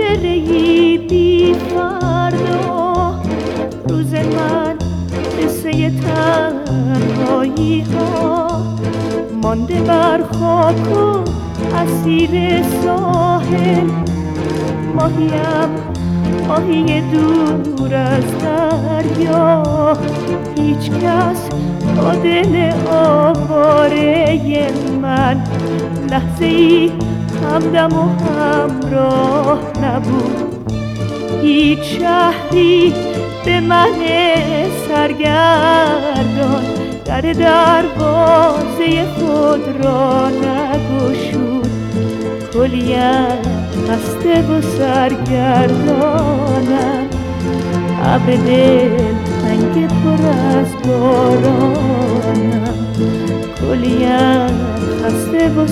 چهره‌ای بی فردا، روز من قصه تنهایی ها، مانده بر خاک و اسیر ساحل. ماهیم ماهی دور از دریا، هیچ کس تا دل آواره من لحظه ای همدم و همراه نبود. هیچ شهری به من سرگردان در دروازه خود را نگشود. کلیم خسته و سرگردانم، ابر دلتنگ پر از بارانم. کلیم خسته و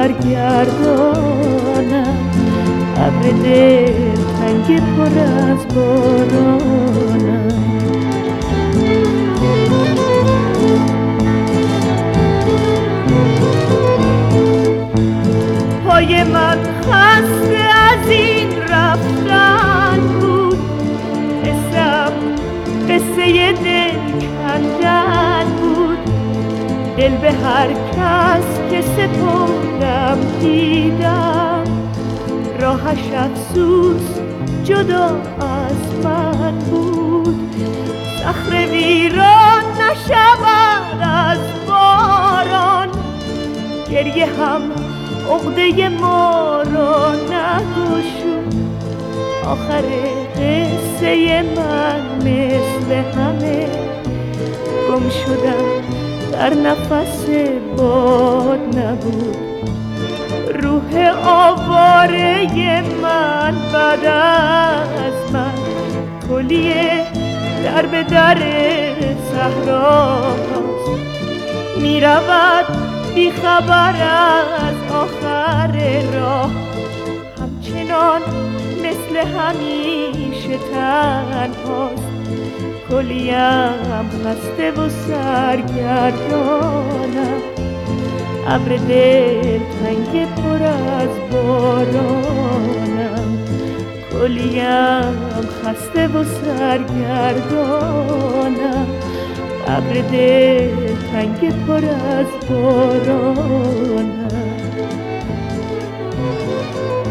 سرگردانم، ابر دلتنگ پر از بارانم. پای من خسته از این رفتن بود، قصه‌ام قصه دل کندن بود. دل به هر کس که سپردم دیدم، راهش افسوس جدا از من بود. صخره ویران نشود از باران، گریه هم عقده ما را نگشود. آخر قصه من مثل همه، گم شدم در نفس باد نبود. روح آواره من بعد از من کلیه در به در صحراست. می رود بی خبر از آخر راه، همچنان مثل همیشه تنهاست. کلیم خسته و سرگردانم، ابر دلتنگ پر از بارانم. کلیم خسته و سرگردانم، ابر دلتنگ پر از بارانم.